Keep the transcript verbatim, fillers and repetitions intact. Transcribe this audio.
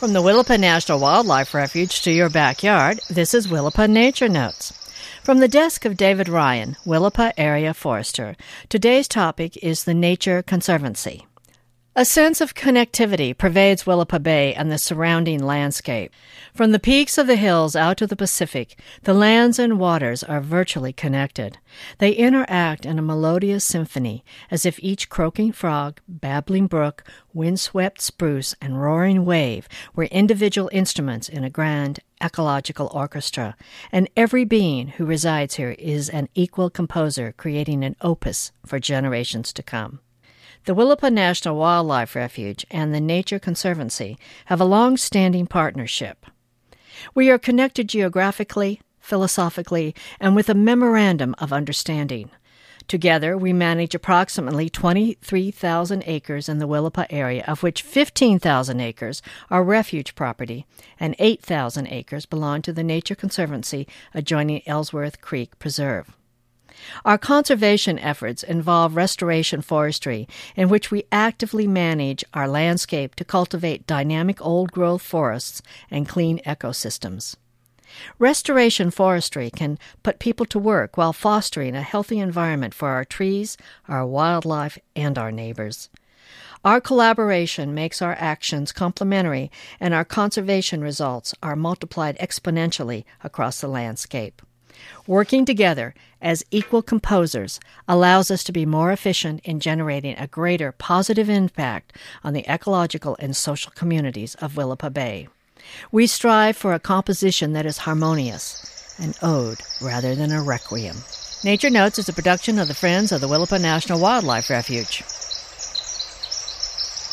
From the Willapa National Wildlife Refuge to your backyard, this is Willapa Nature Notes. From the desk of David Ryan, Willapa Area Forester, today's topic is the Nature Conservancy. A sense of connectivity pervades Willapa Bay and the surrounding landscape. From the peaks of the hills out to the Pacific, the lands and waters are virtually connected. They interact in a melodious symphony, as if each croaking frog, babbling brook, windswept spruce, and roaring wave were individual instruments in a grand ecological orchestra, and every being who resides here is an equal composer creating an opus for generations to come. The Willapa National Wildlife Refuge and the Nature Conservancy have a long-standing partnership. We are connected geographically, philosophically, and with a memorandum of understanding. Together, we manage approximately twenty-three thousand acres in the Willapa area, of which fifteen thousand acres are refuge property, and eight thousand acres belong to the Nature Conservancy adjoining Ellsworth Creek Preserve. Our conservation efforts involve restoration forestry, in which we actively manage our landscape to cultivate dynamic old-growth forests and clean ecosystems. Restoration forestry can put people to work while fostering a healthy environment for our trees, our wildlife, and our neighbors. Our collaboration makes our actions complementary, and our conservation results are multiplied exponentially across the landscape. Working together as equal composers allows us to be more efficient in generating a greater positive impact on the ecological and social communities of Willapa Bay. We strive for a composition that is harmonious, an ode rather than a requiem. Nature Notes is a production of the Friends of the Willapa National Wildlife Refuge.